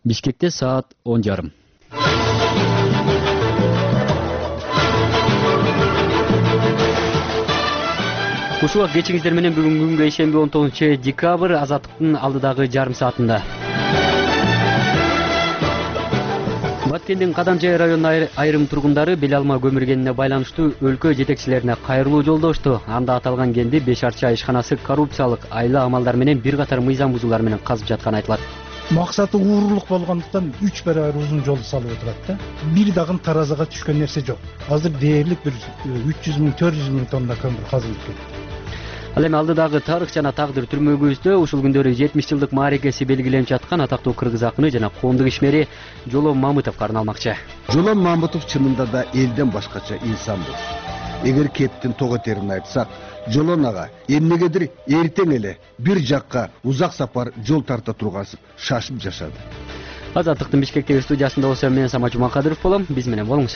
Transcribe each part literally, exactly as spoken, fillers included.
Бишкекте саат он жарым. Ушуга кечиңиздер менен бүгүн күнгө ишемби он тогузунчу декабрь Азаттыктын алдыдагы жарым саатында. Баткендин Кадамжай районунун айрым тургундары бел алма көмүргенине байланыштуу өлкө жетекчилерине кайрылуу жолдошту. Анда аталган кенди беш арча ишканасы коррупциялык айла амалдар менен бир катар мыйзам бузуулар менен казып жатканы айтылат. Максаты уурулук болгондуктан үч барабар узун жол салып отурат да. Бир дагы таразага түшкөн нерсе жок. Азыр дээрлик бир үч жүз миң төрт жүз миң тонна көмүр казылып кетти. Ал эми алдыдагы тарых жана тагдыр түрмөгүбүздө ушул күндөрү жетимиш жылдык маарекеси белгиленип жаткан атактуу кыргыз акыны жана коомдук ишмери Жолом Мамытовго арналмакчы. Жолом Мамытов чынында да элден башкача инсан болчу. Эгер кептин того терин айтсак, Жолон ага эмнегедир эртең эле бир жакка узак сапар жол тарта тургансып шашып жашады. Азаттыктын Бишкектеги студиясында болсо мен Самат Жумакадыров болом. Биз менен болуңуз.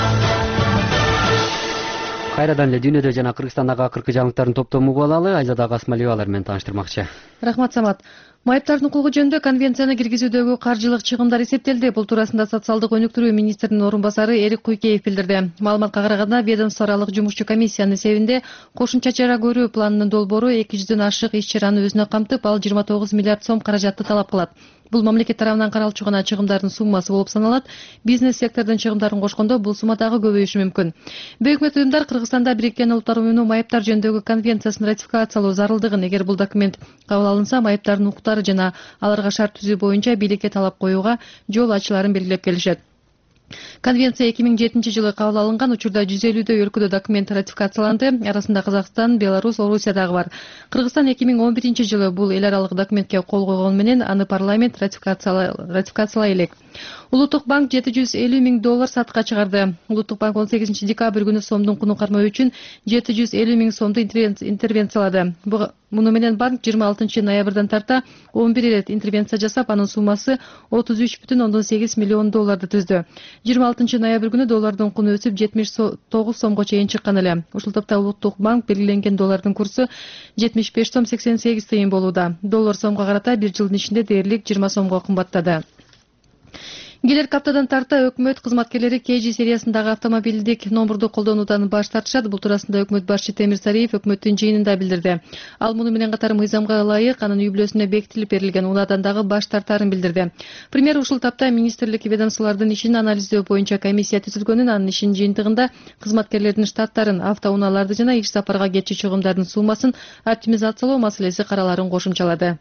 Кайрадан эле дүйнөдө жана Кыргызстандагы акыркы жаңылыктардын топтомун угуп алалы. Айзада Касмалиева алар менен тааныштырмакчы. Рахмат, Самат. Майыптардын укугу жөнүндө конвенцияны киргизүүдөгү каржылык чыгымдар эсептелди. Бул туурасында социалдык өнүктүрүү министринин орун басары Эрик Куйкеев билдирди. Маалыматка караганда, ведомство аралык жумушчу комиссиянын эсебинде кошумча чара көрүү планынын долбоору эки жүздөн ашык иш-чараны өзүнө камтып, ал жыйырма тогуз миллиард сом каражатты талап кылат. Бул мамлекет тарабынан каралчу гана чыгымдардын суммасы болуп саналат. Бизнес сектордун чыгымдарын кошкондо бул сумма дагы көбөйүшү мүмкүн. Бейөкмөт уюмдар Кыргызстанда Бириккен Улуттар уюмунун майыптар жөнүндөгү конвенциясын ратификациялоо зарылдыгын, эгер бул документ кабыл алынса, майыптардын укуктары жана аларга шарт түзүү боюнча бийликке талап коюуга жол ачыларын белгилеп келишет. Конвенция эки миң жетинчи жылы кабыл алынган, учурда жүз элүүдөй өлкөдө документ ратификацияланды. Арасында Казакстан, Беларусь, Орусия дагы бар. Кыргызстан эки миң он биринчи жылы бул эл аралык документке кол койгон менен аны парламент ратификациялай элек. Улуттук банк жети жүз элүү миң доллар сатыкка чыгарды. Улуттук банк он сегизинчи декабрь күнү сомдун кунун кармоо үчүн жети жүз элүү миң сомду интервенциялады. Муну менен банк жыйырма алтынчы ноябрдан тарта он бир ирет интервенция жасап, анын суммасы отуз үч бүтүн ондон сегиз миллион долларды түздү. жыйырма алтынчы ноябрь күнү доллардын куну өсүп жетимиш тогуз сомго чейин чыккан эле. Ушул топто Улуттук банк белгиленген доллардын курсу жетимиш беш сом сексен сегиз тыйын болууда. Доллар сомго карата бир жылдын ичинде дээрлик жыйырма сомго кымбаттады. Келерки аптадан тарта өкмөт кызматкерлери кей жи сериясындагы автомобилдик номурду колдонуудан баш тартышат. Бул туурасында өкмөт башчы Темир Сариев өкмөттүн жыйынында билдирди. Ал муну менен катар мыйзамга ылайык анын үй-бүлөсүнө бекитилип берилген унаадан дагы баш тартаарын билдирди. Премьер ушул тапта министрлик ведомстволордун ишин анализдөө боюнча комиссия түзүлгөнүн, анын ишин жыйынтыгында кызматкерлердин штаттарын, автоунааларды жана иш сапарга кетчү чыгымдардын суммасын оптимизациялоо маселеси караларын кошумчалады.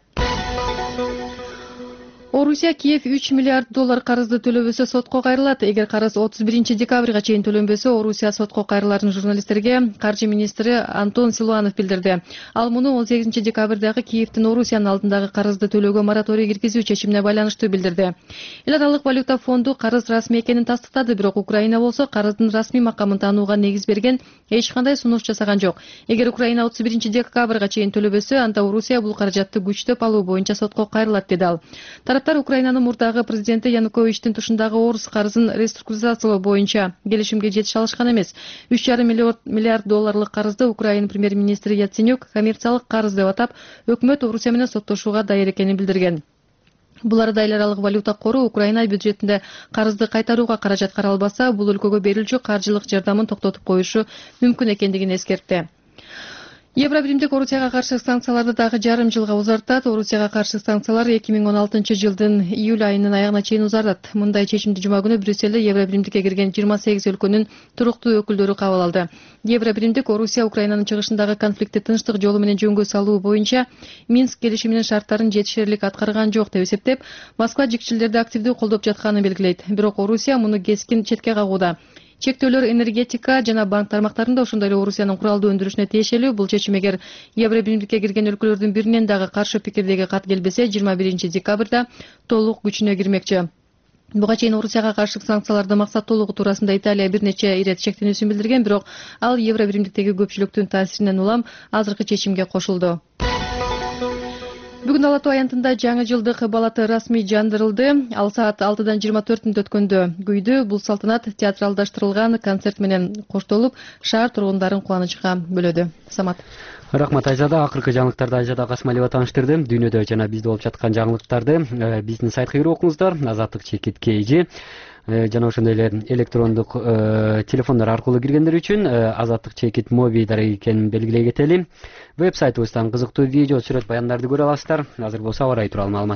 Орусия Киев үч миллиард доллар карызды төлөбөсө сотко кайрылат. Эгер карыз отуз биринчи декабрга чейин төлөнбөсө, Орусия сотко кайрыларын журналисттерге каржы министри Антон Силуанов билдирди. Ал муну он сегизинчи декабрдагы Киевдин Орусиянын алдындагы карызды төлөөгө мораторий киргизүү чечимине байланыштуу билдирди. Эл аралык валюта фонду карыз расмий экенин тастыктады, бирок Украина болсо карыздын расмий макамын таанууга негиз берген эч кандай сунуш жасаган жок. Эгер Украина отуз биринчи декабрга чейин төлөбөсө, анда Орусия бул каражатты күчтөп алуу боюнча сотко кайрылат, деди ал. Тараптар Украинанын мурдагы президенти Януковичтин тушундагы орус карызын реструктуризациялоо боюнча келишимге жетише алышкан эмес. үч жарым миллиард долларлык карызды Украина премьер-министри Яценюк коммерциялык карыз деп атап, өкмөт Орусия менен соттошууга даяр экенин билдирген. Бул арада эл аралык валюта кору Украина бюджетинде карызды кайтарууга каражат каралбаса, бул өлкөгө берилчү каржылык жардамын токтотуп коюшу мүмкүн экендигин эскертти. Евробиримдик Орусияга каршы санкцияларды дагы жарым жылга узартат. Орусияга каршы санкциялар эки миң он алтынчы жылдын июль айынын аягына чейин узартат. Мындай чечимди жума күнү Брюсселде Евробиримдикке кирген жыйырма сегиз өлкөнүн туруктуу өкүлдөрү кабыл алды. Евробиримдик Орусия Украинанын чыгышындагы конфликтти тынчтык жолу менен жөнгө салуу боюнча Минск келишиминин шарттарын жетишерлик аткарган жок деп эсептеп, Москва жикчилдерди активдүү колдоп жатканын белгилейт. Бирок Орусия муну кескин четке кагууда. Чектөөлөр энергетика жана банк тармактарында, ошондой эле Орусиянын куралдуу өндүрүшүнө тиешелүү. Бул чечим эгер Евробиримдикке кирген өлкөлөрдүн биринен дагы каршы пикирдеги кат келбесе, жыйырма биринчи декабрда толук күчүнө кирмекчи. Буга чейин Орусияга каршы санкциялардын максаттуулугу туурасында Италия бир нече ирет шектенүүсүн билдирген, бирок ал Евробиримдиктеги көпчүлүктүн таасиринен улам азыркы чечимге кошулду. Бүгүн Ала Тоо аянтында жаңы жылдык балаты расмий жандырылды. Ал саат алтыдан жыйырма төрт мүнөт өткөндө күйдү. Бул салтанат театралдаштырылган концерт менен коштолуп, шаар тургундарын кубанычка бөлөдү. Самат. Рахмат Айзада. Акыркы жаңылыктарды Айзада Касмалиева тааныштырды. Дүйнөдө жана бизде болуп жаткан жаңылыктарды биздин сайтка кирип окуңуздар. Азаттык чекит kg жана ошондой эле электрондук телефондор аркылуу киргендер үчүн азаттык чекит моби дарек экенин белгилей кетели. Веб сайтыбыздан кызыктуу видео, сүрөт, баяндарды көрө аласыздар. Азыр болсо аба ырайы тууралуу маалымат.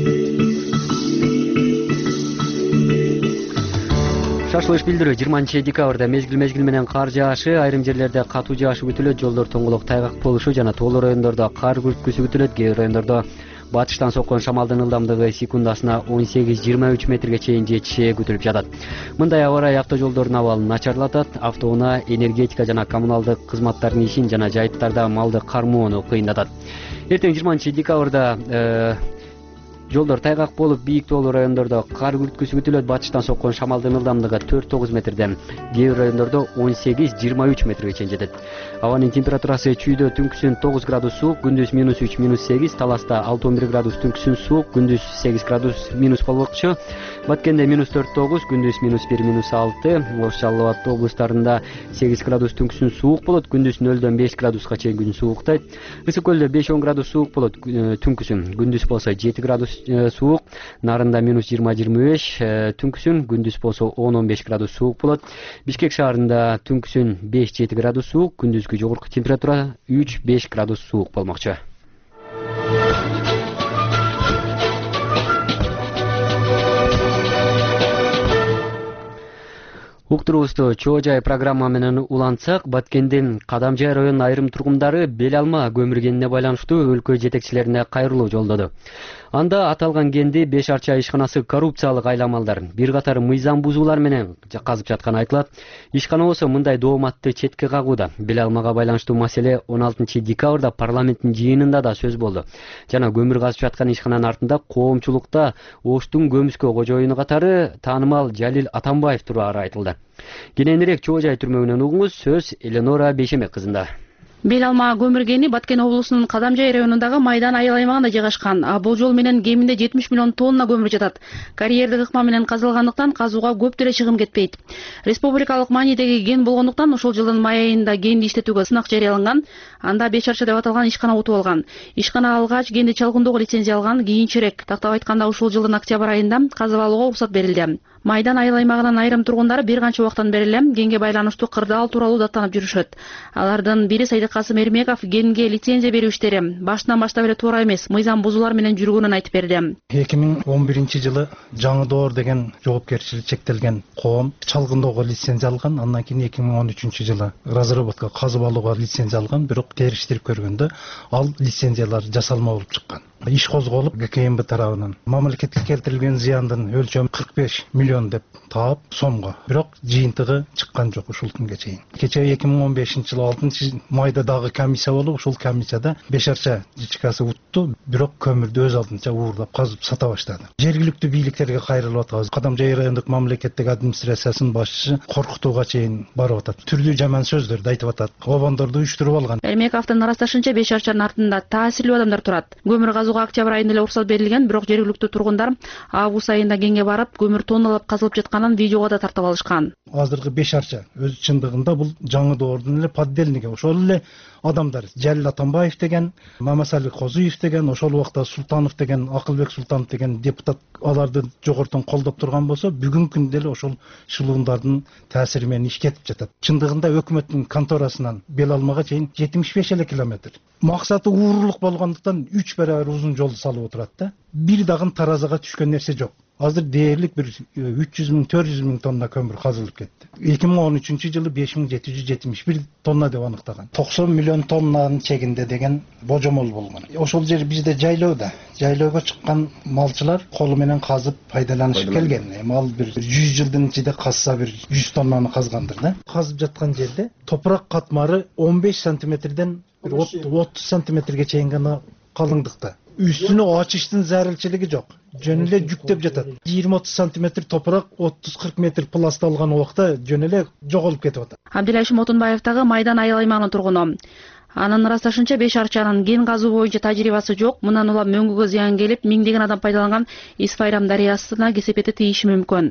Шашылыш билдирүү жыйырманчы декабрда мезгил мезгил менен кар жаашы, айрым жерлерде катуу жаашы күтүлөт, жолдор тоңголок тайгак болушу жана тоолуу райондордо кар күрткүсү күтүлөт. Кээ бир райондордо батыштан соккон шамалдын ылдамдыгы секундасына он сегиз жыйырма үч метрге чейин жетиши күтүлүп жатат. Мындай аба ырайы автожолдордун абалын начарлатат, автоунаа, энергетика жана коммуналдык кызматтардын ишин жана жайыттарда малды кармоону кыйындатат. Эртең жыйырманчы декабрда жолдор тайгак болуп, бийик тоолуу райондордо кар күрткүсү күтүлөт. Батыштан соккон шамалдын ылдамдыгы төрт тогуз метрден, кээ бир райондордо он сегиз жыйырма үч метрге чейин жетет. Абанын температурасы чүйдө түнкүсүн тогуз градус суук, күндүз минус үч минус сегиз, Таласта алты он бир градус түнкүсүн суук, күндүз сегиз градус минус болмокчу. Баткенде минус төрт тогуз, күндүз минус бир минус алты, Ош Жалал Абад облустарында сегиз градус түнкүсүн суук болот, күндүз нөлдөн беш градуска чейин күн сууктайт. Ысык көлдө беш он градус суук болот түнкүсүн, күндүз болсо жети градус суук, Нарында минус жыйырма жыйырма беш, түнкүсүн, күндүз болсо он он беш градус суук болот. Бишкек шаарында түнкүсүн беш жети градус суук, күндүзгү жогорку температура үч беш градус суук болмокчу. Уктуруубузду Чоо жай программа менен улантсак, Баткендин Кадамжай районунун айрым тургундары бел алма көмүр кенине байланыштуу өлкө жетекчилерине кайрылуу жолдоду. Анда аталган кенди Беш Арча ишканасы коррупциялык айламалдар, бир катар мыйзам бузуулар менен казып жатканы айтылат. Ишкана болсо мындай дооматты четке кагууда. Бел алмага байланыштуу маселе он алтынчы декабрда парламенттин жыйынында да сөз болду. Жана көмүр казып жаткан ишкананын артында коомчулукта Оштун көмүскө кожоюну катары таанымал Жалил Атамбаев турары айтылды. Кененирээк Чоо жай түрмөгүнөн угуңуз, сөз Эленора Бейшемек кызында. Бел алма көмүр кени Баткен облусунун Кадамжай районундагы Майдан айыл аймагында жайгашкан. Бул жол менен кеминде жетимиш миллион тонна көмүр жатат. Карьердик ыкма менен казылгандыктан казууга көп деле чыгым кетпейт. Республикалык маанидеги кен болгондуктан ошол жылдын май айында кенди иштетүүгө сынак жарыяланган. Анда Беш Арча деп аталган ишкана утуп алган. Ишкана алгач кенди чалгындоого лицензия алган, кийинчерээк тактап айтканда ушул жылдын октябрь айында казып алууга уруксат берилди. Майдан айыл аймагынын айрым тургундары бир канча убактан бери эле кенге байланыштуу кырдаал тууралуу даттанып жүрүшөт. Алардын бири Сайдык Касым Эрмеков кенге лицензия берүү иштери башынан баштап эле туура эмес, мыйзам бузуулар менен жүргөнүн айтып берди. эки миң он биринчи жылы Жаңы Доор деген жоопкерчилиги чектелген коом чалгындоого лицензия алган. Андан кийин эки миң он үчүнчү жылы разработка казып алууга лицензия алган, бирок териштирип көргөндө ал лицензиялар жасалма болуп чыккан. Иш козголуп гэ ка эм бэ тарабынан мамлекетке келтирилген зыяндын өлчөмү кырк беш миллион деп таап сомго, бирок жыйынтыгы чыккан жок ушул күнгө чейин. Кечээ эки миң он бешинчи жылы алтынчы майда дагы комиссия болуп, ушул комиссияда Беш Арча ЖЧКсы утту, бирок көмүрдү өз алдынча уурлап казып сата баштады. Жергиликтүү бийликтерге кайрылып атабыз. Кадамжай райондук мамлекеттик администрациясынын башчысы коркутууга чейин барып атат. Түрлүү жаман сөздөрдү айтып атат. Обондорду уюштуруп алган. Эрмековдун ырасташынча Беш Арчанын артында таасирлүү адамдар турат. Көмүр казууга октябрь айында эле уруксат берилген, бирок жергиликтүү тургундар август айында кенге барып, көмүр тонналап казылып жатканын видеого да тартып алышкан. Азыркы Беш Арча өз чындыгында бул Жаңы Доордун эле поддельниги. Ошол эле адамдар Жалил Атамбаев деген, Мамасали Козуев деген, ошол убакта Султанов деген, Акылбек Султанов деген депутат аларды жогортон колдоп турган болсо, бүгүнкү күндө эле ошол шылуундардын таасири менен иш кетип жатат. Чындыгында өкмөттүн конторасынан Бел алмага чейин жетимиш беш эле километр. Максаты уурлук болгондуктан үч барабар узун жол салып отурат да. Бир дагы таразага түшкөн нерсе жок. Азыр дээрлик бир үч жүз миң төрт жүз миң тонна көмүр казылып кетти. эки миң он үчүнчү жылы беш миң жети жүз жетимиш бир тонна деп аныктаган. токсон миллион тоннанын чегинде деген божомол болгон. Ошол жер бизде жайлоодо. Жайлоого чыккан малчылар колу менен казып пайдаланышып келген. Эми ал бир жүз жылдын ичинде казса бир жүз тоннаны казгандыр да. Казып жаткан жерде топурак катмары он беш сантиметрден отуз сантиметрге чейин гана калыңдыкта. Üstünü açıştın zararçılığı yok. Jönele yüktep жатат. жыйырма отуз сантиметр топурак, отуз кырк метр пласт алган убакта жөнеле жоголуп кетип атат. Абдилайш Мотунбаев дагы Майдан айыл аймагынын тургуну. Анын ырасташынча Беш Арчанын кен казуу боюнча тажрыйбасы жок. Мындан улам мөңгүгө зыян келип, миңдеген адам пайдаланган Ис Байрам дарыясына кесепети тийиши мүмкүн.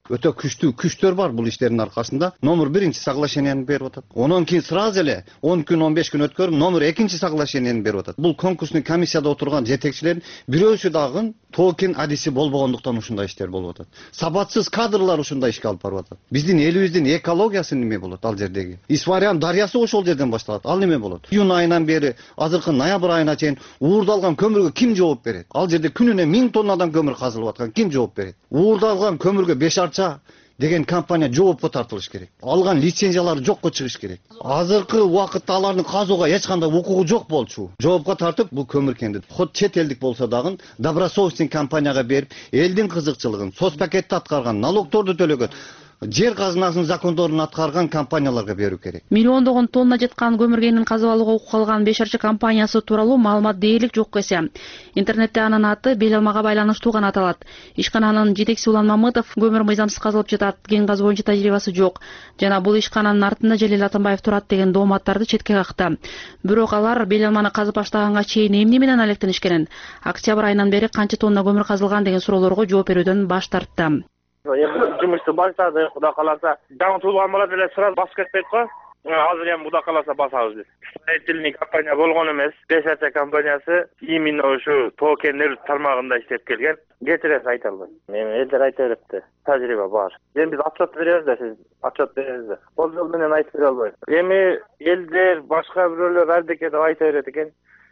Өтө күчтүү күчтөр бар бул иштердин аркасында. Номер биринчи соглашенияны берип атат. Онон кийин сразу эле он күн он беш күн өткөрүп номер экинчи соглашенияны берип атат. Бул конкурсный комиссияда отурган жетекчилердин бирөөсү дагы токен адиси болбогондуктан ушундай иштер болуп атат. Сабатсыз кадрлар ушундай ишке алып барып атат. Биздин элибиздин экологиясы неме болот ал жердеги? Исварян дарыясы ошол жерден башталат. Ал неме болот? Июнь айынан бери азыркы ноябрь айына чейин уурдалган көмүргө ким жооп берет? Ал жерде күнүнө миң тоннадан көмүр казылып аткан ким жооп берет? Уурдалган көмүргө беш арча деген компания жоопко тартылыш керек. Алган лицензиялары жокко чыгыш керек. Азыркы убакытта алардын казууга эч кандай укугу жок болчу. Жоопко тартып бул көмүркенди ход чет элдик болсо дагы добросовестный компанияга берип, элдин кызыкчылыгын, соцпакетти аткарган, налогторду төлөгөн, жер казынасынын закондорун аткарган компанияларга берүү керек. Миллиондогон тонна жеткан көмүргенин казып алууга укук алган беш арча компаниясы тууралуу маалымат дээрлик жок эсе. Интернетте анын аты бел алмага байланыштуу гана аталат. Ишкананын жетекчиси Улан Мамытов көмүр мыйзамсыз казылып жатат, кен казуу боюнча тажрыйбасы жок жана бул ишкананын артында Желил Атамбаев турат деген дооматтарды четке какты. Бирок алар бел алманы казып баштаганга чейин эмне менен алектенишкенин, октябрь айынан бери канча тонна көмүр казылган деген суроолорго жооп берүүдөн баш тартты. Жұмысты баштады, Кудай кааласа. Жаңы туулган бала деле сразу басып кетпейт го. Азыр эми Кудай кааласа басабыз биз. Строительный компания болгон эмес. беш арча компаниясы именно ушу токендер тармагында иштеп келген. Кетирес айта албайм. Эми элдер айта берипти. Тажрыйба бар. Эми биз отчет беребиз да, сиз отчет беребиз да. Бул жол менен айтып бере албайм. Эми элдер башка бирөөлөр ардеке деп айта берет экен.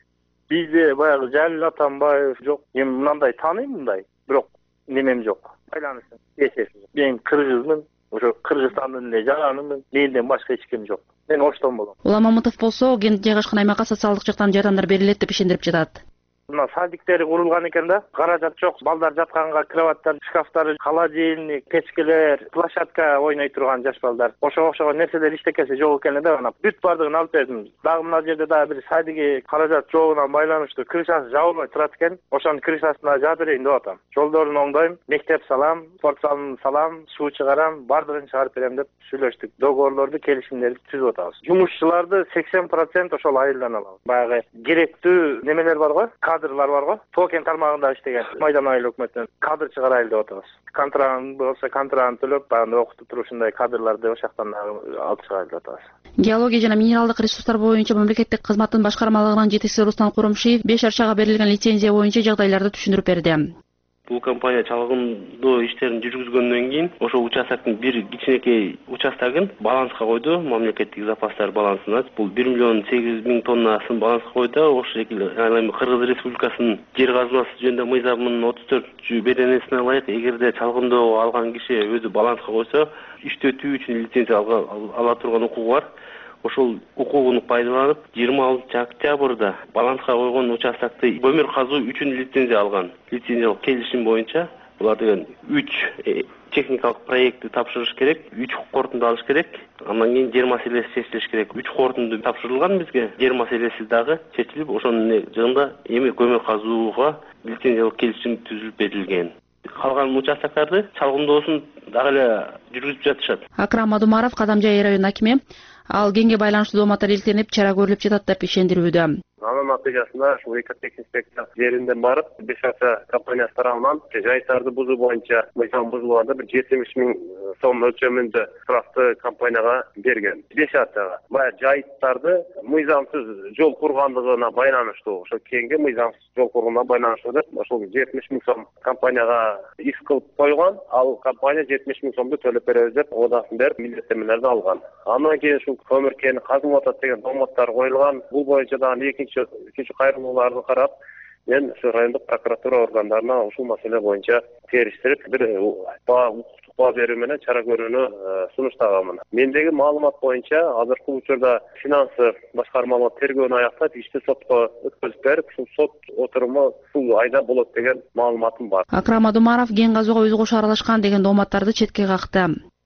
Бизде баягы Желил Атамбаев жок. Эми мындай тааныйм мындай. Бирок немем жок. Байланыштын эсеси. Мен кыргызмын, ошо Кыргызстандын эле жаранымын. Менден башка эч ким жок. Мен оштон болом. Улан Мамытов болсо ген жайгашкан аймакка социалдык жактан жардамдар берилет деп ишендирип жатат. Мына садиктери курулган экен да. Каражат жок. Балдар жатканга кроваттар, шкафтар, холодильник, печкелер, площадка ойной турган жаш балдар. Ошого окшогон нерселер иштекеси жок экен да. Ана бүт бардыгын алып бердим. Дагы мына жерде дагы бир садиги каражат жогуна байланыштуу крышасы жабылбай турат экен. Ошонун крышасына жаап берейин деп атам. Жолдорун оңдойм, мектеп салам, спорт залын салам, суу чыгарам, бардыгын чыгарып берем деп сүйлөштүк. Договорлорду, келишимдерди түзүп атабыз. Жумушчуларды сексен процент ошол айылдан алабыз. Баягы керектүү немелер бар го? Кадрлар бар го. Токен тармагында иштеген Майдан айыл өкмөтүнөн кадр чыгарайлы деп атабыз. Контрагт болсо контрагын төлөп, баягы окутуп туруп ушундай кадрларды ошол жактан алып чыгарайлы деп атабыз. Геология жана минералдык ресурстар боюнча мамлекеттик кызматтын башкармалыгынын жетекчиси Руслан Куромшиев беш арчага берилген лицензия боюнча жагдайларды түшүндүрүп берди. Бул компания чалгындоо иштерин жүргүзгөндөн кийин ошол участоктун бир кичинекей участогун баланска койду, мамлекеттик запастар балансына. Бул бир миллион сегиз жүз миң тоннасын баланска койду. Ошол шекилде эми Кыргыз Республикасынын жер казынасы жөнүндө мыйзамынын отуз төртүнчү беренесине ылайык, эгерде чалгындоо алган киши өзү баланска койсо, иштетүү үчүн лицензия ала турган укугу бар. Ошол укугуну пайдаланып, жыйырма алтынчы октябрда баланска койгон участокты көмүр казуу үчүн лицензия алган. Лицензиялык келишим боюнча булар деген үч техникалык проектти тапшырыш керек, үч корутунду алыш керек. Андан кийин жер маселеси чечилиш керек. үч корутунду тапшырылган бизге. Жер маселеси дагы чечилип, ошонун жыгында эми көмүр казууга лицензиялык келишим түзүлүп берилген. Калган участоктарды чалгындоосун дагы эле жүргүзүп жатышат. Акрам Адумаров Кадамжай районунун акими ал кенге байланыштуу дооматтар илтенип, чара көрүлүп жатат деп ишендирүүдө. Анын натыйжасында ушу экотех инспекция жеринден барып, беш арча компаниясы тарабынан жайыттарды бузуу боюнча мыйзам бузулганда бир жетимиш миң сом өлчөмүндө штрафты компанияга берген. беш арчага. Баягы жайыттарды мыйзамсыз жол кургандыгына байланыштуу, ошо кенге мыйзамсыз жол курганына байланыштуу деп ошол жетимиш миң сом компанияга иск кылып койгон. Ал компания жетимиш миң сомду төлөп беребиз деп одасын берип, милдеттенмелерди алган. Андан кийин ушул көмүр кени казылып атат деген дооматтар коюлган. Бул боюнча дагы экинчи экинчи кайрылууларды карап, мен ушу райондук прокуратура органдарына ушул маселе боюнча териштирип, бир укуктук баа берүү менен чара көрүүнү сунуштаганмын. Мендеги маалымат боюнча азыркы учурда финансы башкармалык тергөөнү аяктап, ишти сотко өткөзүп берип, ушул сот отуруму ушул айда болот деген маалыматым бар. Акрам Адумаров кен казууга өзү кошо аралашкан деген дооматтарды четке какты.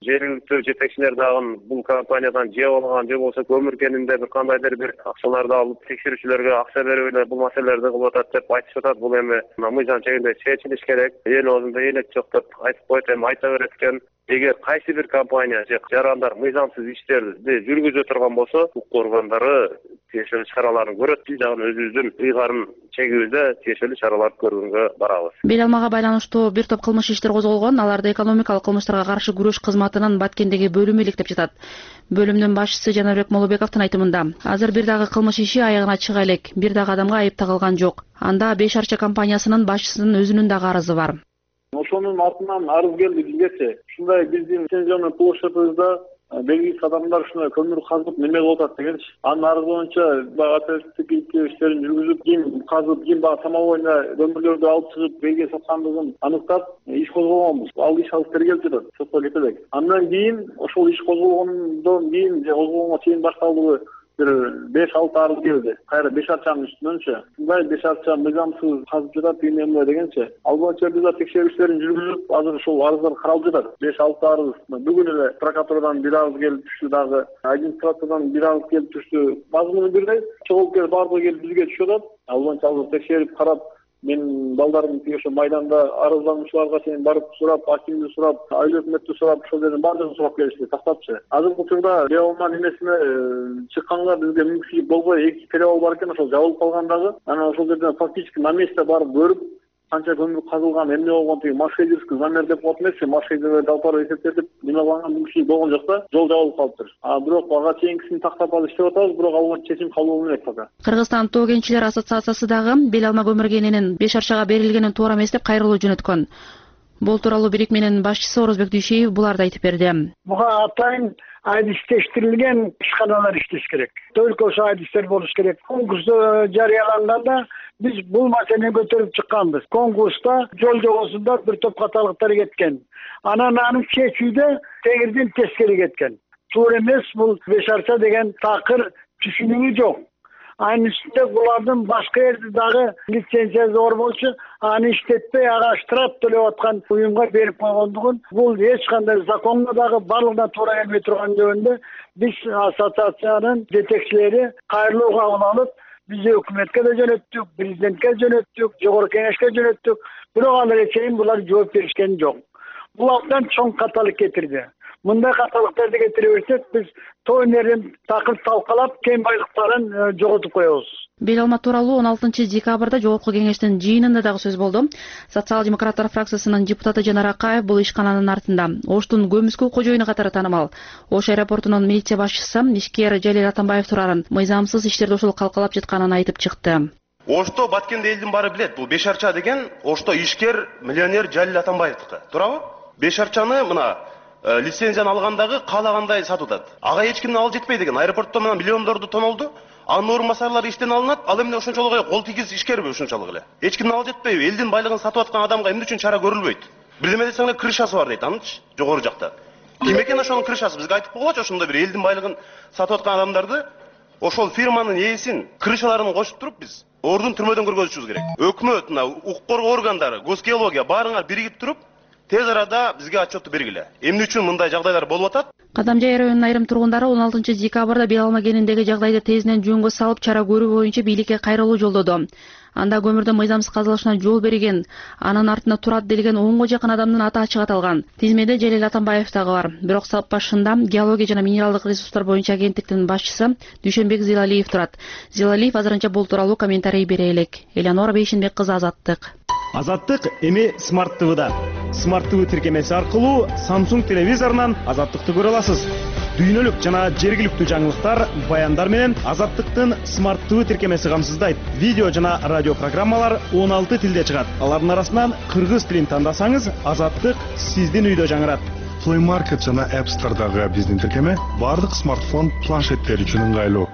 жергиликтүү жетекчилер дагы бул компаниядан жеп алган же болбосо көмүркенинде бир кандайдыр бир акчаларды алып текшерүүчүлөргө акча берип эле бул маселелерди кылып атат деп айтышып атат. Бул эми мыйзам чегинде чечилиш керек. Эл оозунда элек жок деп айтып коет. Эми айта берет экен, эгер кайсы бир компания же жарандар мыйзамсыз иштерди жүргүзө турган болсо, укук органдары тиешелүү чараларын көрөт. Биз дагы өзүбүздүн ыйгарын чегибизде тиешелүү чараларды көргөнгө барабыз. Бел алмага байланыштуу бир топ кылмыш иштер козголгон. Аларды экономикалык кылмыштарга каршы күрөш кызматынын Баткендеги бөлүмү иликтеп жатат. Бөлүмдүн башчысы Жанарбек Молобековдун айтымында, азыр бир дагы кылмыш иши аягына чыга элек. Бир дагы адамга айып тагылган жок. Анда Беш Арча компаниясынын башчысынын өзүнүн дагы арызы бар. Ошонун артынан арыз келди бизгечи. Ушундай биздин лицензионный площадыбызда белгисиз адамдар ушундай көмүр казып неме кылып атат дегенчи. Анын арызы боюнча бага терстик иштерин жүргүзүп, кийин казып, кийин бага самал боюна көмүрлөрдү алып чыгып белге саткандыгын аныктап иш козгогонбуз. Ал иш алып тергелип жатат, сотко кете элек. Андан кийин ошол иш козголгондон кийин же козголгонго чейин башталдыгы бир беш алты арыз келди. Кайра Беш Арчанын үстүнөнчү. Мындай Беш Арча мыйзамсыз казып жатат эмне дегенчи. Ал боюнча биз текшерүү иштерин жүргүзүп, азыр ошол арыздар каралып жатат. беш алты арыз. Бүгүн эле прокуратурадан бир арыз келип түштү дагы. Администрациядан бир арыз келип түштү. Мазмуну бирдей. Чогулуп баардыгы келип бизге түшүп атат. Ал боюнча азыр текшерип карап, мен балдарым ошо майданда арыздануучуларга чейин барып сурап, акимди сурап, айыл өкмөттү сурап, ошол жерден баардыгын сурап келишти, тактапчы. Азыркы учурда Реалман эмесине чыкканга бизге мүмкүнчүлүк болбой, эки перевал бар экен, ошол жабылып калган дагы. Анан ошол жерден фактически на месте барып көрүп, канча көмүр казылган, эмне болгон тиги маршрутский замер деп коет эмеспи, маршрутты алып барып эсептетип, неме кылган мүмкүнчүлүк болгон жок да, жол жабылып калыптыр. А бирок ага чейинкисин тактап алып иштеп атабыз, бирок ал боюнча чечим кабыл болбойт пока. Кыргызстан Тоо кенчилер ассоциациясы дагы Бел алма көмүргенинин Беш Арчага берилгенин туура эмес деп кайрылуу жөнөткөн. Бул тууралуу бирикменин башчысы Орозбек Дүйшеев буларды айтып берди. Буга атайын айдистештирилген ишканалар иштеш керек. Только ошо айдистер болуш керек. Конкурс жарыяланганда биз бул маселени көтөрүп чыкканбыз. Конкурста жол жобосунда бир топ каталыктар кеткен. Анан аны чечүүдө тегирдин тескери кеткен. Туура эмес, бул Беш Арча деген такыр түшүнүгү жок. Анын үстүндө булардын башка жерде дагы лицензиясы бар болчу, аны иштетпей ага штраф төлөп аткан уюмга берип койгондугун, бул эч кандай законго дагы барлыгына туура келбей турган жөнүндө биз ассоциациянын жетекчилери кайрылуу кабыл алып, биз өкмөткө да жөнөттүк, президентке жөнөттүк, жогорку кеңешке жөнөттүк, бирок аларга чейин булар жооп беришкен жок. Бул абдан чоң каталык кетирди. Мындай каталыктарды кетире берсек, биз тоо өнөрүн такыр талкалап, кен байлыктарын жоготуп коебуз. Бел алма тууралуу он алтынчы декабрда жогорку кеңештин жыйынында дагы сөз болду. Социал-демократтар фракциясынын депутаты Жанар Акаев бул ишкананын артында. Оштун көмүскө кожоюну катары таанымал. Ош аэропортунун милиция башчысы ишкер Жалил Атамбаев турарын мыйзамсыз иштерди ошол калкалап жатканын айтып чыкты. Ошто Баткенде элдин баары билет, бул Беш Арча деген Ошто ишкер миллионер Жалил Атамбаевдики. Туурабы? Беш Арчаны мына лицензияны алгандагы каалагандай сатып атат. Ага эч кимдин ал жетпейт экен. Аэропорттон мына миллиондорду тонолду. Анын орун басарлары иштен алынат. Ал эмне ошончолук кол тийгиз ишкерби ошончолук эле. Эч кимдин ал жетпейби? Элдин байлыгын сатып аткан адамга эмне үчүн чара көрүлбөйт? Бирдеме десең эле крышасы бар дейт, анычы, жогору жакта. Ким экен ошонун крышасы? Бизге айтып койгочу, ошондой бир элдин байлыгын сатып аткан адамдарды, ошол фирманын ээсин, крышаларын кошуп туруп биз ордун түрмөдөн көргөзүшүбүз керек. Өкмөт, мына укук коргоо органдары, госгеология баарыңар биригип туруп тез арада бизге отчетту бергиле. Эмне үчүн мындай жагдайлар болуп атат? Кадамжай районунун айрым тургундары он алтынчы декабрда Бел алма кениндеги жагдайды тезинен жөнгө салып, чара көрүү боюнча бийликке кайрылуу жолдоду. Анда көмүрдүн мыйзамсыз казылышына жол берген, анын артында турат делген онго жакын адамдын аты ачык аталган. Тизмеде Жалил Атамбаев дагы бар. Бирок сап башында геология жана минералдык ресурстар боюнча агенттиктин башчысы Дүйшөнбек Зилалиев турат. Зилалиев азырынча бул тууралуу комментарий бере элек. Элянора Бейшенбек кызы, Азаттык. Азаттык эми Smart ти ви-да. Smart ти ви тиркемеси аркылуу Samsung телевизорунан Азаттыкты көрө аласыз. Дүйнөлүк жана жергиликтүү жаңылыктар, баяндар менен Азаттыктын Smart ти ви тиркемеси камсыздайт. Видео жана радио программалар он алты тилде чыгат. Алардын арасынан кыргыз тилин тандасаңыз, Азаттык сиздин үйдө жаңырат. Play Market жана App Store'дагы биздин тиркеме бардык смартфон, планшеттер үчүн ыңгайлуу.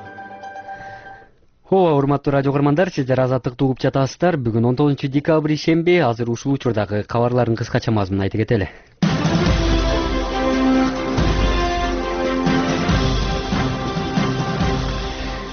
Ооба, урматтуу радио көрмандар, сиздер Азаттыкты угуп жатасыздар. Бүгүн он тогузунчу декабрь шемби, азыр ушул учурдагы кабарлардын кыскача мазмунун айтып кетели.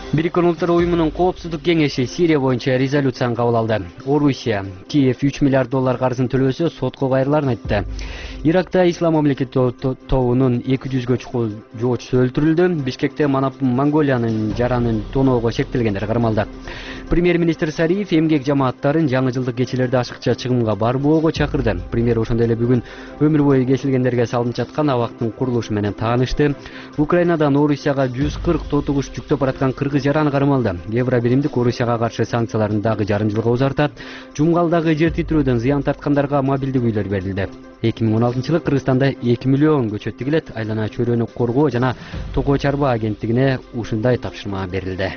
Бириккен Улуттар уюмунун Коопсуздук кеңеши Сирия боюнча резолюцияны кабыл алды. Орусия Киев үч миллиард доллар карызын төлөсө сотко кайрыларын айтты. Иракта Ислам мамлекети тобунун эки жүзгө чукул жоочусу өлтүрүлдү. Бишкекте Монголиянын жаранын тоноого шектелгендер кармалды. Премьер-министр Сариев эмгек жамааттарын жаңы жылдык кечелерде ашыкча чыгымга барбоого чакырды. Премьер ошондой эле бүгүн өмүр бою кесилгендерге салынып жаткан абактын курулушу менен таанышты. Украинадан Орусияга жүз кырк тотугуч жүктөп бараткан кыргыз жараны кармалды. Евробиримдик Орусияга каршы санкцияларын дагы жарым жылга узартат. Жумгалдагы жер титирөөдөн зыян тарткандарга мобилдик үйлөр берилди. эки миң он алтынчы жылы Кыргызстанда эки миллион көчөт тигилет. Айлана чөйрөнү коргоо жана токоо чарба агенттигине ушундай тапшырма берилди.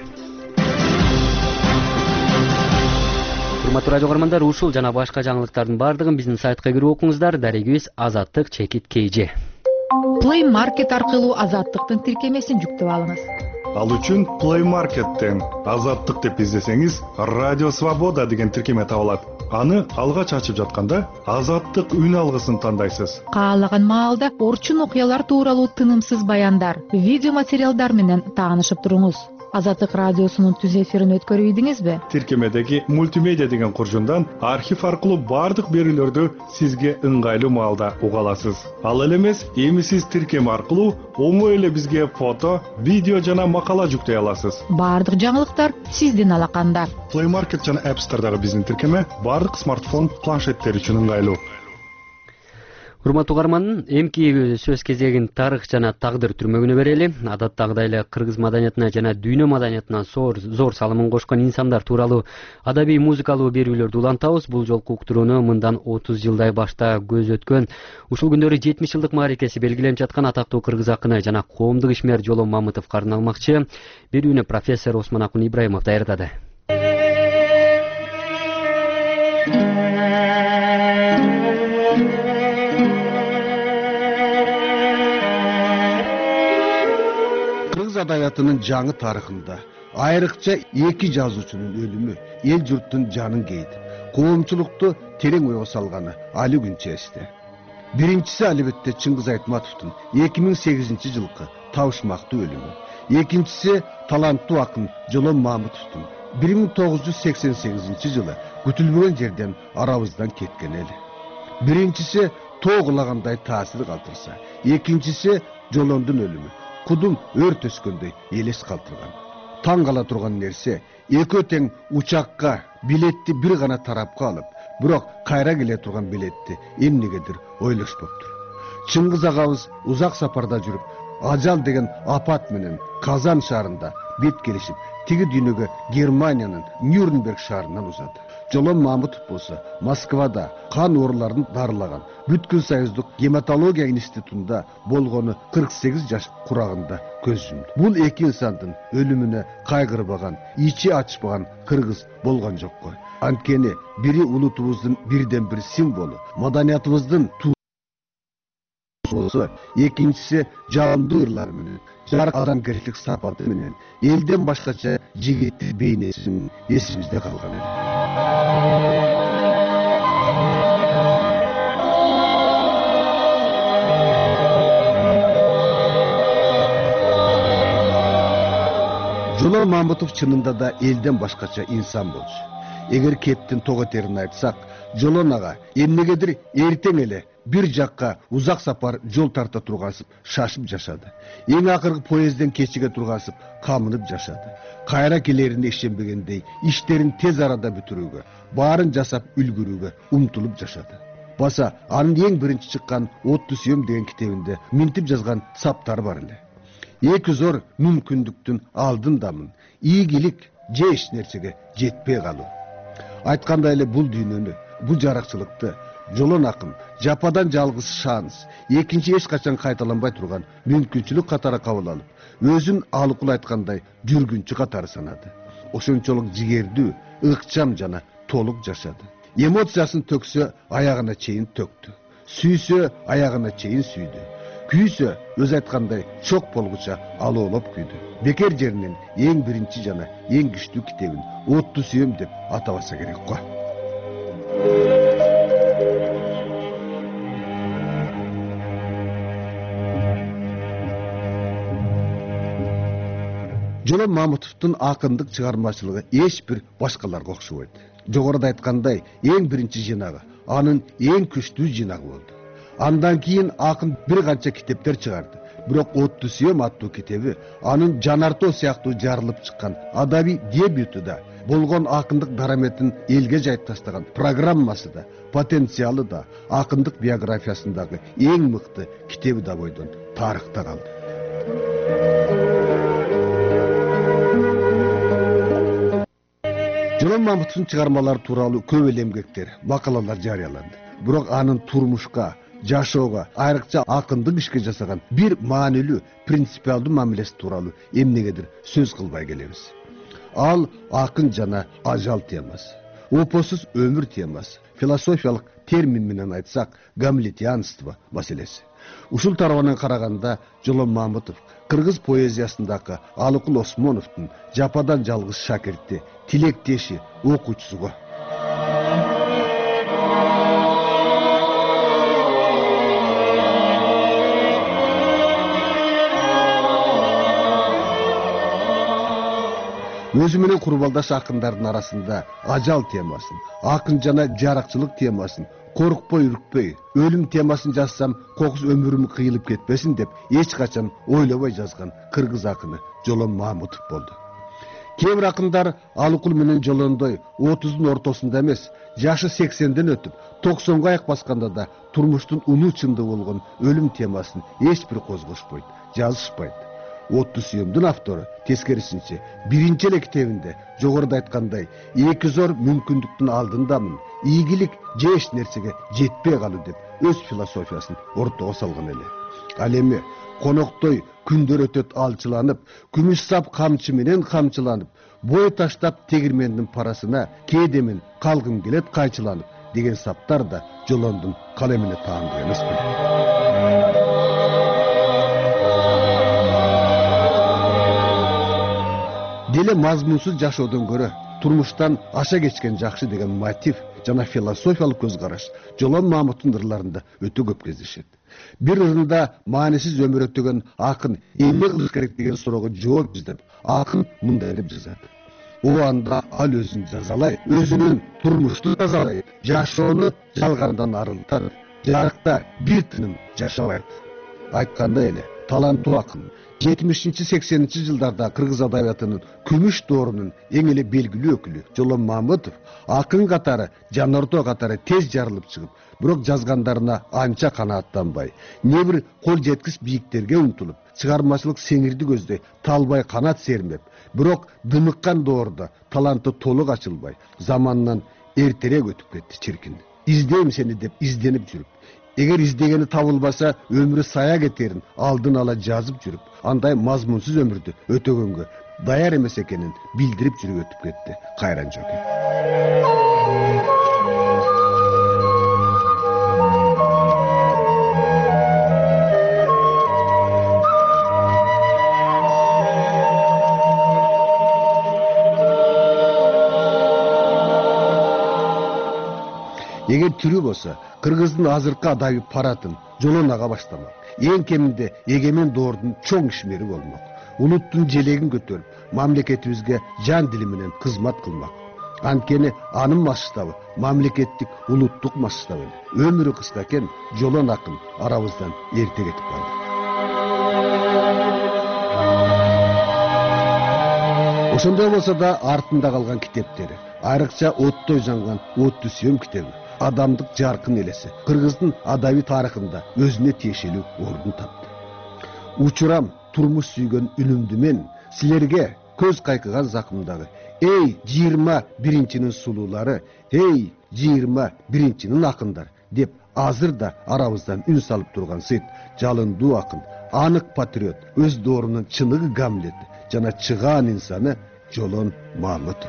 Урматтуу радио көрөрмандар, ушул жана башка жаңылыктардын баардыгын биздин сайтка кирип окуңуздар. Дарегибиз Азаттык чекит kg. Play Market аркылуу Азаттыктын тиркемесин жүктөп алыңыз. Ал үчүн Play Market'тен Азаттык деп издесеңиз, Радио Свобода деген тиркеме табылат. Аны алгач ачып жатканда Азаттык үн алгысын тандайсыз. Каалаган маалда орчун окуялар тууралуу тынымсыз баяндар, видео материалдар менен таанышып туруңуз. Азаттык радиосунун түз эфирин өткөрүп ийдиңизби? Тиркемедеги мультимедиа деген куржундан архив аркылуу бардык берүүлөрдү сизге ыңгайлуу маалда уга аласыз. Ал эле эмес, эми сиз тиркеме аркылуу оңой эле бизге фото, видео жана макала жүктөй аласыз. Бардык жаңылыктар сиздин алаканда. Play Market жана App Store'дагы биздин тиркеме бардык смартфон, планшеттер үчүн ыңгайлуу. Урматтуу угарман, эмки сөз кезегин тарых жана тагдыр түрмөгүнө берели. Адаттагыдай эле кыргыз маданиятына жана дүйнө маданиятына зор зор салымын кошкон инсандар тууралуу адабий музыкалуу берүүлөрдү улантабыз. Бул жолку уктурууну мындан отуз жылдай башта көз өткөн, ушул күндөрү жетимиш жылдык мааракеси белгиленип жаткан атактуу кыргыз акыны жана коомдук ишмер Жолон Мамытовго арналмакчы. Берүүнү профессор Осмонакун Ибраимов даярдады. Адабиятынын жаңы тарыхында айрыкча эки жазуучунун өлүмү эл журттун жанын кейди. Коомчулукту терең ойго салганы али күнчө эсте. Биринчиси албетте Чыңгыз Айтматовдун эки миң сегизинчи жылкы табышмактуу өлүмү. Экинчиси таланттуу акын Жолон Мамытовдун бир миң тогуз жүз сексен сегизинчи жылы күтүлбөгөн жерден арабыздан кеткен эли. Биринчиси тоо кулагандай таасир калтырса, экинчиси Жолондун өлүмү кудум өрт өскөндөй элес калтырган. Таң кала турган нерсе, экөө тең учакка билетти бир гана тарапка алып, бирок кайра келе турган билетти эмнегедир ойлошпоптур. Чыңгыз агабыз узак сапарда жүрүп, ажал деген апат менен Казан шаарында бет келишип, тиги дүйнөгө Германиянын Нюрнберг шаарынан узады. Жолон Мамытов болсо Москвада кан ооруларын дарылаган бүткүл союздук гематология институтунда болгону кырк сегиз жаш курагында көз жумду. Бул эки инсандын өлүмүнө кайгырбаган, ичи ачпаган кыргыз болгон жок го. Анткени бири улутубуздун бирден бир символу, маданиятыбыздын болсо, экинчиси жаандуу ырлары менен, жарык адамгерчилик сапаты менен элден башкача жигитти бейнесин эсибизде калган эле. Жолон Мамытов чынында да элден башкача инсан болчу. Эгер кептин того терин айтсак, Жолон ага эмнегедир эртең эле бир жакка узак сапар жол тарта тургасып шашып жашады. Эң акыркы поездден кечиге тургасып камынып жашады. Кайра келерине ишенбегендей иштерин тез арада бүтүрүүгө, баарын жасап үлгүрүүгө умтулуп жашады. Баса анын эң биринчи чыккан «Отту сүйөм» деген китебинде минтип жазган саптар бар эле. Эки зор мүмкүндүктүн алдындамын, ийгилик же эч нерсеге жетпей калуу. Айткандай эле бул дүйнөнү, бул жаракчылыкты Жолон акын жападан жалгыз шанс, экинчи эч качан кайталанбай турган мүмкүнчүлүк катары кабыл алып, өзүн алыкул айткандай жүргүнчү катары санады. Ошончолук жигердүү, ыкчам жана толук жашады. Эмоциясын төксө, аягына чейин төктү. Сүйсө, аягына чейин сүйдү. Күйсө, өз айткандай чок болгуча алоолоп күйдү. Бекер жеринен эң биринчи жана эң күчтүү китебин «Отту сүйөм» деп атабаса керек го. Жолон Мамытовдун акындык чыгармачылыгы эч бир башкаларга окшобойт. Жогоруда айткандай, эң биринчи жинагы, анын эң күчтүү жинагы болду. Андан кийин акын бир канча китептер чыгарды. Бирок Отту сүйөм аттуу китеби анын Жанартоо сыяктуу жарылып чыккан адабий дебюту да, болгон акындык дараметин элге жайып тастаган программасы да, потенциалы да, акындык биографиясындагы эң мыкты китеби да бойдон тарыхта калды. Жолон Мамытовдун чыгармалары тууралуу көп эле эмгектер, макалалар жарыяланды. Бирок анын турмушка, жашоого, айрыкча акындык ишке жасаган бир маанилүү, принципиалдуу мамилеси тууралуу эмнегедир сөз кылбай келебиз. Ал акын жана ажал темасы, опосуз өмүр темасы, философиялык термин менен айтсак, гамлетианство маселеси. Ушул тарабынан караганда Жолон Мамытов кыргыз поэзиясындагы Алыкул Осмоновдун жападан жалгыз шакирти, тилектеши, окуучусуго. Өзү менен курбалдаш акындардын арасында ажал темасын, акын жана жаракчылык темасын, коркпой үркпөй, өлүм темасын жазсам кокус өмүрүм кыйылып кетпесин деп эч качан ойлобой жазган кыргыз акыны Жолон Мамытов болду. Кээ бир акындар Алыкул менен Жолондой отуздун ортосунда эмес, жашы сексенден өтүп, токсонго аяк басканда да турмуштун унуу чындыгы болгон өлүм темасын эч бир козгошпойт, жазышпайт. Отту сүйөмдүн автору тескерисинче биринчи эле китебинде жогоруда айткандай эки зор мүмкүндүктүн алдындамын, ийгилик же эч нерсеге жетпей калуу деп өз философиясын ортого салган эле. Ал эми коноктой күндөр өтөт алчыланып, күмүш сап камчы менен камчыланып, бой таштап тегирмендин парасына кээде мен калгым келет кайчыланып деген саптар да Жолондун калемине таандык эмеспи. Деле мазмунсуз жашоодон көрө турмуштан аша кечкен жакшы деген мотив жана философиялык көз караш Жолон Мамытовдун ырларында өтө көп кездешет. Бир ырында маанисиз өмүр өтөгөн акын эмне кылыш керек деген суроого жооп издеп, акын мындай деп жазат. О анда ал өзүн жазалай, өзүнүн турмушту тазалайт, жашоону жалгандан арылтат, жарыкта бир тыным жашабайт. Айткандай эле, таланттуу акын жетимишинчи сексенинчи жылдарда кыргыз адабиятынын күмүш доорунун эң эле белгилүү өкүлү Жолон Мамытов акын катары, Жанартоо катары тез жарылып чыгып, бирок жазгандарына анча канааттанбай, не бир кол жеткис бийиктерге умтулуп, чыгармачылык сеңирди көздөй талбай канат сермеп, бирок дымыккан доорда таланты толук ачылбай, заманынан эртерээк өтүп кетти чиркин. Издейм сени деп изденип жүрүп, эгер издегени табылбаса өмүрү сая кетерин алдын ала жазып жүрүп, андай мазмунсуз өмүрдү өтөгөнгө даяр эмес экенин билдирип жүрүп өтүп кетти кайран жок. Эгер тирүү болсо, кыргыздын азыркы адабий паратын Жолон ага баштамак. Эң кеминде эгемен доордун чоң ишмери болмок. Улуттун желегин көтөрүп, мамлекетибизге жан дили менен кызмат кылмак. Анткени анын масштабы мамлекеттик, улуттук масштаб эле. Өмүрү кыска экен, Жолон акын арабыздан эрте кетип калды. Ошондой болсо да артында калган китептери, айрыкча оттой жанган Отту сүйөм китеби, адамдык жаркын элеси кыргыздын адабий тарыхында өзүнө тиешелүү ордун тапты. Учурам турмуш сүйгөн үнүмдү мен силерге көз кайкыган закымдагы эй жыйырма биринчинин сулуулары, эй жыйырма биринчинин акындар деп азыр да арабыздан үн салып турган сыйт жалындуу акын, анык патриот, өз доорунун чыныгы Гамлети жана чыгаан инсаны Жолон Мамытов.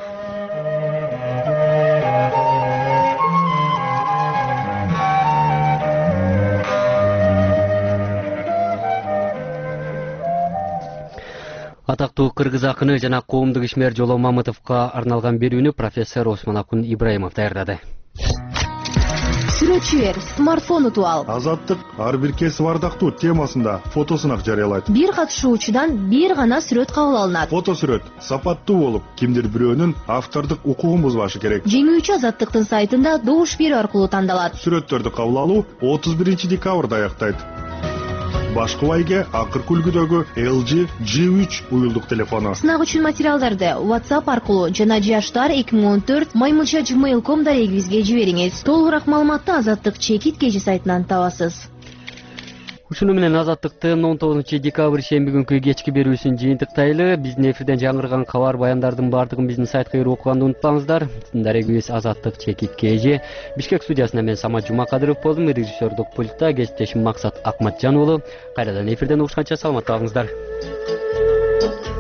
Атактуу кыргыз акыны жана коомдук ишмер Жолон Мамытовго арналган берүүнү профессор Осмонакун Ибраимов даярдады. сүрөт жибер, смартфон утуп ал. Азаттык ар бир кесип ардактуу темасында фотосунак жарыялайт. Бир катышуучудан бир гана сүрөт кабыл алынат. Фото сүрөт сапаттуу болуп, кимдир бирөөнүн автордук укугун бузбашы керек. Жеңүүчү Азаттыктын сайтында добуш берүү аркылуу тандалат. Сүрөттөрдү кабыл алуу отуз биринчи декабрда аяктайт. Башкы байге акыркы үлгүдөгү эл джи джи үч уюлдук телефону. Сынак үчүн материалдарды WhatsApp аркылуу жана жаштар эки миң он төрт маймылча gmail точка com дарегибизге жибериңиз. Толугураак маалыматты Азаттык чекит кежи сайтынан табасыз. Ушуну менен Азаттыктын он тогузунчу декабрь шемби күнкү кечки берүүсүн жыйынтыктайлы. Биздин эфирден жаңырган кабар баяндардын баардыгын биздин сайтка кирип окуганды унутпаңыздар. Дарегибиз Азаттык чекит кежи. Бишкек студиясында мен Самат Жумакадыров болдум. Режиссердук пультта кесиптешим Максат Акматжан болу. Кайрадан эфирден угушканча саламатта калыңыздар.